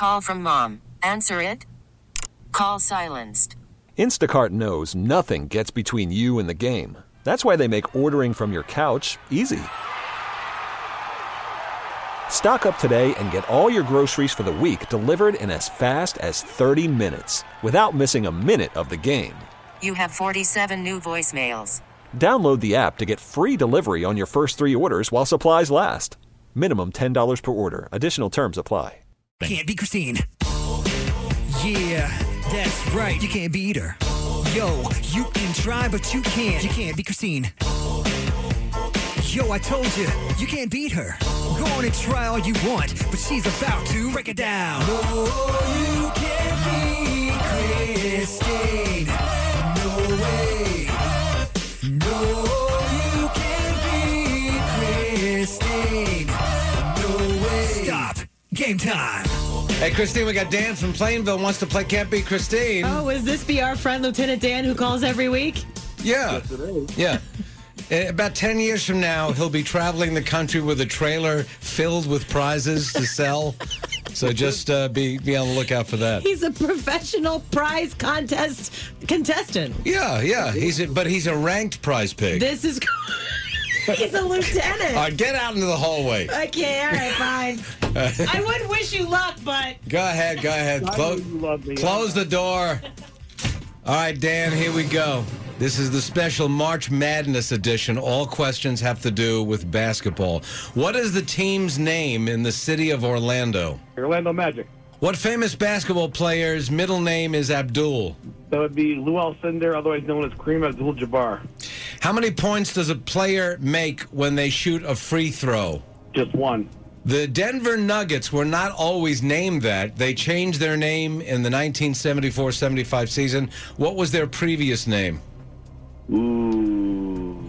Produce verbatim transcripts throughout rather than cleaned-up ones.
call from mom. Answer it. Call silenced. Instacart knows nothing gets between you and the game. That's why they make ordering from your couch easy. Stock up today and get all your groceries for the week delivered in as fast as thirty minutes without missing a minute of the game. You have forty-seven new voicemails. Download the app to get free delivery on your first three orders while supplies last. Minimum ten dollars per order. Additional terms apply. Can't be Christine. Yeah, that's right. You can't beat her. Yo, you can try, but you can't. You can't be Christine. Yo, I told you, you can't beat her. Go on and try all you want, but she's about to break it down. No, you can't beat Christine. No way. No, you can't beat Christine. No way. Stop. Game time. Hey, Christine, we got Dan from Plainville wants to play Can't Beat Christine. Oh, is this be our friend Lieutenant Dan who calls every week? Yeah. Yes, it is. Yeah. Uh, About ten years from now, he'll be traveling the country with a trailer filled with prizes to sell. So just uh, be be on the lookout for that. He's a professional prize contest contestant. Yeah, yeah. He's a, but he's a ranked prize pig. This is... He's a lieutenant. All right, get out into the hallway. I can't. All right, fine. I would wish you luck, but... Go ahead, go ahead. I Close, know you love me. close the door. All right, Dan, here we go. This is the special March Madness edition. All questions have to do with basketball. What is the team's name in the city of Orlando? Orlando Magic. What famous basketball player's middle name is Abdul? That would be Lou Alcindor, otherwise known as Kareem Abdul-Jabbar. How many points does a player make when they shoot a free throw? Just one. The Denver Nuggets were not always named that. They changed their name in the nineteen seventy-four seventy-five season. What was their previous name? Ooh.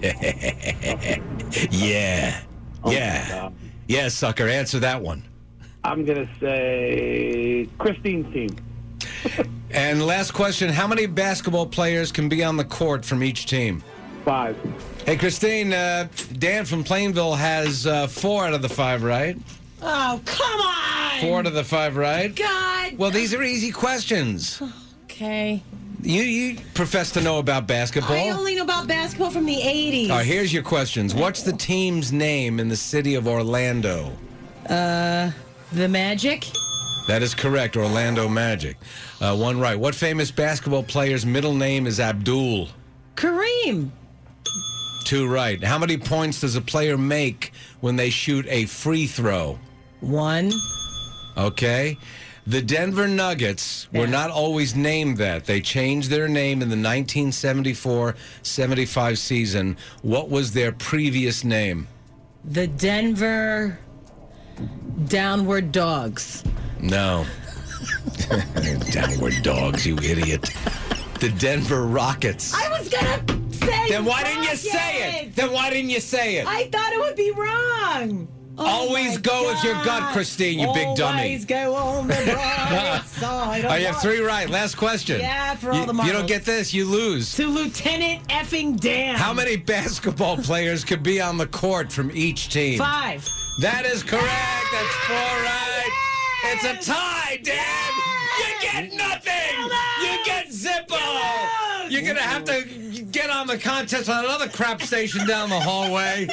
Yeah. Oh my Yeah. God. Yeah, sucker. Answer that one. I'm going to say Christine's team. And last question, how many basketball players can be on the court from each team? Five. Hey, Christine, uh, Dan from Plainville has uh, four out of the five, right? Oh, come on! Four out of the five, right? God! Well, these are easy questions. Okay. You you profess to know about basketball. I only know about basketball from the eighties. All right, here's your questions. What's the team's name in the city of Orlando? Uh, the Magic? That is correct, Orlando Magic. Uh, one right. What famous basketball player's middle name is Abdul? Kareem. Two right. How many points does a player make when they shoot a free throw? One. Okay. The Denver Nuggets were Yeah. not always named that. They changed their name in the nineteen seventy-four seventy-five season. What was their previous name? The Denver Downward Dogs. No. Downward Dogs, you idiot. The Denver Rockets. I was gonna say Then why didn't you say it? Rockets. Then why didn't you say it? I thought it would be wrong. Oh Always my go with your gut, God. Christine, you big dummy. Always go on the bright side. Oh, you have three right. Last question. Yeah, for all you, the You marbles. don't get this, you lose. To Lieutenant effing Dan. How many basketball players could be on the court from each team? Five. That is correct. That's four right. It's a tie, Dan. You get nothing. You get Zippo. You're going to have to get on the contest on another crap station down the hallway.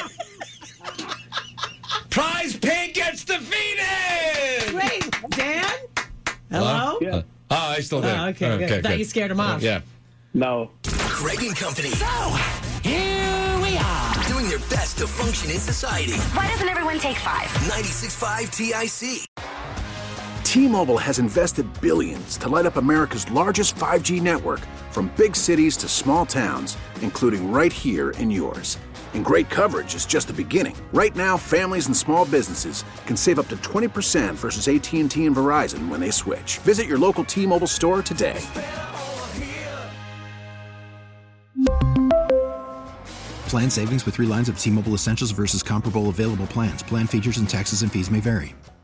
Prize Pig gets defeated. Wait, Dan? Hello? Yeah. Uh, oh, I still there. Oh, okay, good. I thought you scared him off. Yeah. No. Craig and Company. So, here we are. Doing their best to function in society. Why doesn't everyone take five? ninety-six point five T I C. T-Mobile has invested billions to light up America's largest five G network, from big cities to small towns, including right here in yours. And great coverage is just the beginning. Right now, families and small businesses can save up to twenty percent versus A T and T and Verizon when they switch. Visit your local T-Mobile store today. Plan savings with three lines of T-Mobile Essentials versus comparable available plans. Plan features and taxes and fees may vary.